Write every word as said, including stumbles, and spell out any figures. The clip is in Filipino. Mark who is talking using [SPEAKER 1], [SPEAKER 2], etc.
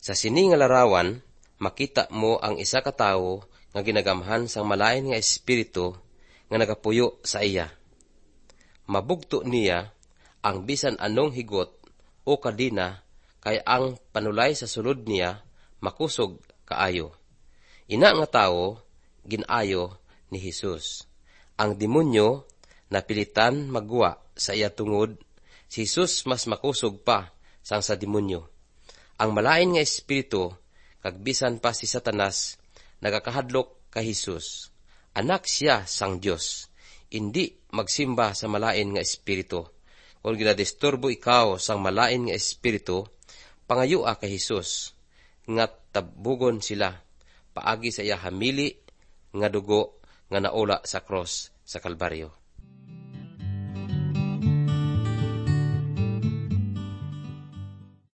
[SPEAKER 1] Sa sini nga larawan, makita mo ang isa ka tawo nga ginagamhan sang malain nga espiritu nga nagapuyo sa iya. Mabugto niya ang bisan anong higot o kadina kay ang panulay sa sulod niya makusog kaayo. Ina nga tawo ginayo ni Jesus. Ang demonyo napilitan magwa sa iya tungod, si Jesus mas makusog pa sang sa demonyo. Ang malain nga espiritu kag bisan pa si Satanas nagakahadlok kay Jesus. Anak siya sang Dios. Indi magsimba sa malain nga espiritu. Kung ginadisturbo ikaw sang malain nga espiritu, pangayua kay Jesus nga tabugon sila paagi sa iya hamili nga dugo nga naula sa cross sa Kalbaryo.